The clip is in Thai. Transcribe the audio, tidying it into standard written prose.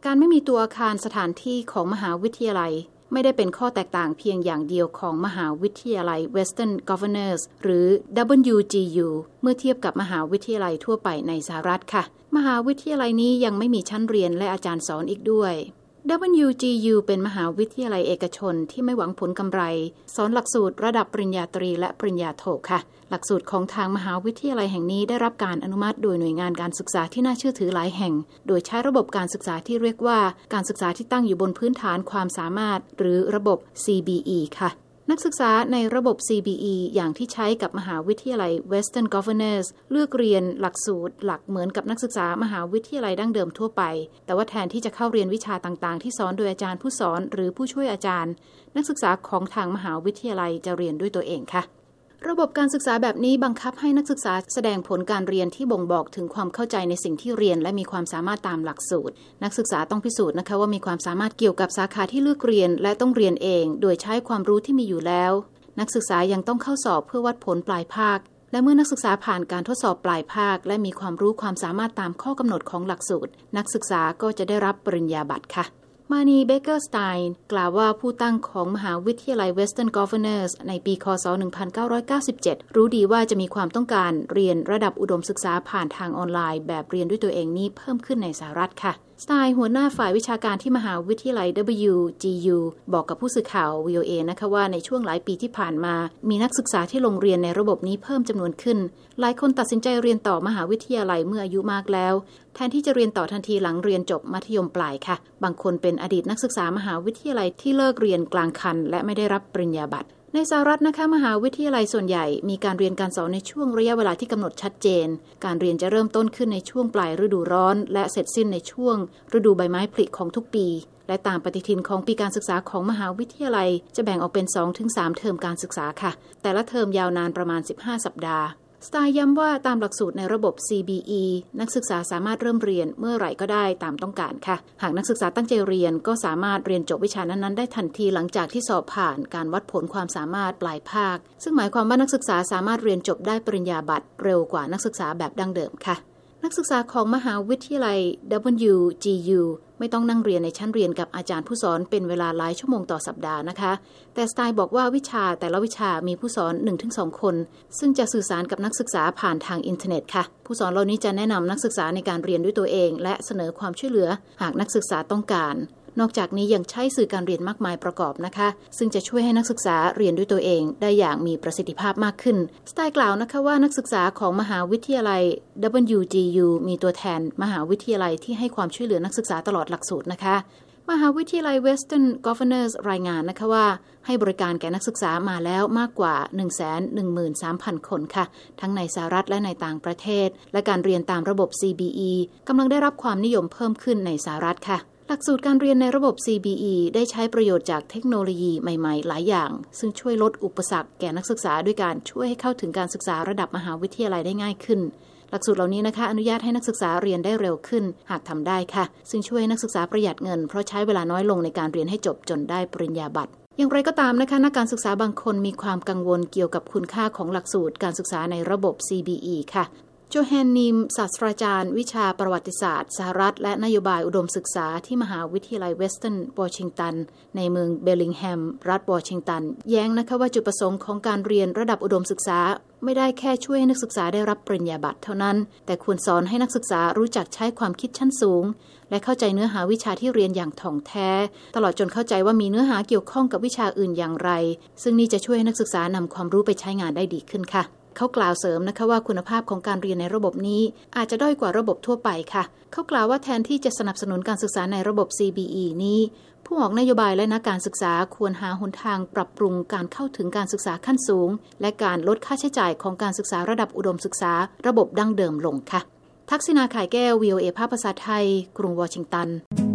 การไม่มีตัวอาคารสถานที่ของมหาวิทยาลัยไม่ได้เป็นข้อแตกต่างเพียงอย่างเดียวของมหาวิทยาลัย Western Governors หรือ WGU เมื่อเทียบกับมหาวิทยาลัยทั่วไปในสหรัฐค่ะมหาวิทยาลัยนี้ยังไม่มีชั้นเรียนและอาจารย์สอนอีกด้วย WGU เป็นมหาวิทยาลัยเอกชนที่ไม่หวังผลกำไรสอนหลักสูตรระดับปริญญาตรีและปริญญาโทค่ะหลักสูตรของทางมหาวิทยาลัยแห่งนี้ได้รับการอนุมัติโดยหน่วยงานการศึกษาที่น่าเชื่อถือหลายแห่งโดยใช้ระบบการศึกษาที่เรียกว่าการศึกษาที่ตั้งอยู่บนพื้นฐานความสามารถหรือระบบ CBE ค่ะนักศึกษาในระบบ CBE อย่างที่ใช้กับมหาวิทยาลัย Western Governors เลือกเรียนหลักสูตรหลักเหมือนกับนักศึกษามหาวิทยาลัยดั้งเดิมทั่วไปแต่ว่าแทนที่จะเข้าเรียนวิชาต่างๆที่สอนโดยอาจารย์ผู้สอนหรือผู้ช่วยอาจารย์นักศึกษาของทางมหาวิทยาลัยจะเรียนด้วยตัวเองค่ะระบบการศึกษาแบบนี้บังคับให้นักศึกษาแสดงผลการเรียนที่บ่งบอกถึงความเข้าใจในสิ่งที่เรียนและมีความสามารถตามหลักสูตรนักศึกษาต้องพิสูจน์นะคะว่ามีความสามารถเกี่ยวกับสาขาที่เลือกเรียนและต้องเรียนเองโดยใช้ความรู้ที่มีอยู่แล้วนักศึกษายังต้องเข้าสอบเพื่อวัดผลปลายภาคและเมื่อนักศึกษาผ่านการทดสอบปลายภาคและมีความรู้ความสามารถตามข้อกำหนดของหลักสูตรนักศึกษาก็จะได้รับปริญญาบัตรค่ะมานีเบเกอร์สไตน์กล่าวว่าผู้ตั้งของมหาวิทยาลัย Western Governors ในปีคศ 1997 รู้ดีว่าจะมีความต้องการเรียนระดับอุดมศึกษาผ่านทางออนไลน์แบบเรียนด้วยตัวเองนี้เพิ่มขึ้นในสหรัฐค่ะสไตน์หัวหน้าฝ่ายวิชาการที่มหาวิทยาลัย WGU บอกกับผู้สื่อข่าว VOA นะคะว่าในช่วงหลายปีที่ผ่านมามีนักศึกษาที่ลงเรียนในระบบนี้เพิ่มจำนวนขึ้นหลายคนตัดสินใจเรียนต่อมหาวิทยาลัยเมื่ออายุมากแล้วแทนที่จะเรียนต่อทันทีหลังเรียนจบมัธยมปลายค่ะบางคนเป็นอดีตนักศึกษามหาวิทยาลัยที่เลิกเรียนกลางคันและไม่ได้รับปริญญาบัตรในสหรัฐนะคะมหาวิทยาลัยส่วนใหญ่มีการเรียนการสอนในช่วงระยะเวลาที่กำหนดชัดเจนการเรียนจะเริ่มต้นขึ้นในช่วงปลายฤดูร้อนและเสร็จสิ้นในช่วงฤดูใบไม้ผลิของทุกปีและตามปฏิทินของปีการศึกษาของมหาวิทยาลัยจะแบ่งออกเป็น 2-3 เทอมการศึกษาค่ะแต่ละเทอมยาวนานประมาณ15 สัปดาห์สไตล์ย้ำว่าตามหลักสูตรในระบบ CBE นักศึกษาสามารถเริ่มเรียนเมื่อไหร่ก็ได้ตามต้องการค่ะหากนักศึกษาตั้งใจเรียนก็สามารถเรียนจบวิชานั้นๆได้ทันทีหลังจากที่สอบผ่านการวัดผลความสามารถปลายภาคซึ่งหมายความว่านักศึกษาสามารถเรียนจบได้ปริญญาบัตรเร็วกว่านักศึกษาแบบดั้งเดิมค่ะนักศึกษาของมหาวิทยาลัย WGU ไม่ต้องนั่งเรียนในชั้นเรียนกับอาจารย์ผู้สอนเป็นเวลาหลายชั่วโมงต่อสัปดาห์นะคะแต่สไตล์บอกว่าวิชาแต่ละวิชามีผู้สอน 1-2 คนซึ่งจะสื่อสารกับนักศึกษาผ่านทางอินเทอร์เน็ตค่ะผู้สอนเหล่านี้จะแนะนำนักศึกษาในการเรียนด้วยตัวเองและเสนอความช่วยเหลือหากนักศึกษาต้องการนอกจากนี้ยังใช้สื่อการเรียนมากมายประกอบนะคะซึ่งจะช่วยให้นักศึกษาเรียนด้วยตัวเองได้อย่างมีประสิทธิภาพมากขึ้นสไตล์กล่าวนะคะว่านักศึกษาของมหาวิทยาลัย WGU มีตัวแทนมหาวิทยาลัยที่ให้ความช่วยเหลือนักศึกษาตลอดหลักสูตรนะคะมหาวิทยาลัย Western Governors รายงานนะคะว่าให้บริการแก่นักศึกษามาแล้วมากกว่า 113,000 คนค่ะทั้งในสหรัฐและในต่างประเทศและการเรียนตามระบบ CBE กำลังได้รับความนิยมเพิ่มขึ้นในสหรัฐค่ะหลักสูตรการเรียนในระบบ CBE ได้ใช้ประโยชน์จากเทคโนโลยีใหม่ๆหลายอย่างซึ่งช่วยลดอุปสรรคแก่นักศึกษาด้วยการช่วยให้เข้าถึงการศึกษาระดับมหาวิทยาลัยได้ง่ายขึ้นหลักสูตรเหล่านี้นะคะอนุญาตให้นักศึกษาเรียนได้เร็วขึ้นหากทำได้ค่ะซึ่งช่วยให้นักศึกษาประหยัดเงินเพราะใช้เวลาน้อยลงในการเรียนให้จบจนได้ปริญญาบัตรอย่างไรก็ตามนะคะนักการศึกษาบางคนมีความกังวลเกี่ยวกับคุณค่าของหลักสูตรการศึกษาในระบบ CBE ค่ะโจแฮนนิมศาสตราจารย์วิชาประวัติศาสตร์สหรัฐและนโยบายอุดมศึกษาที่มหาวิทยาลัยเวสเทิร์นวอชิงตันในเมืองเบลลิงแฮมรัฐวอชิงตันแย้งนะคะว่าจุดประสงค์ของการเรียนระดับอุดมศึกษาไม่ได้แค่ช่วยให้นักศึกษาได้รับปริญญาบัตรเท่านั้นแต่ควรสอนให้นักศึกษารู้จักใช้ความคิดชั้นสูงและเข้าใจเนื้อหาวิชาที่เรียนอย่างถ่องแท้ตลอดจนเข้าใจว่ามีเนื้อหาเกี่ยวข้องกับวิชาอื่นอย่างไรซึ่งนี่จะช่วยให้นักศึกษานำความรู้ไปใช้งานได้ดีขึ้นค่ะเขากล่าวเสริมนะคะว่าคุณภาพของการเรียนในระบบนี้อาจจะด้อยกว่าระบบทั่วไปค่ะเขากล่าวว่าแทนที่จะสนับสนุนการศึกษาในระบบ CBE นี้ผู้ออกนโยบายและนักการศึกษาควรหาหนทางปรับปรุงการเข้าถึงการศึกษาขั้นสูงและการลดค่าใช้จ่ายของการศึกษาระดับอุดมศึกษาระบบดั้งเดิมลงค่ะทักษิณา ข่ายแก้ว VOA ภาคภาษาไทยกรุงวอชิงตัน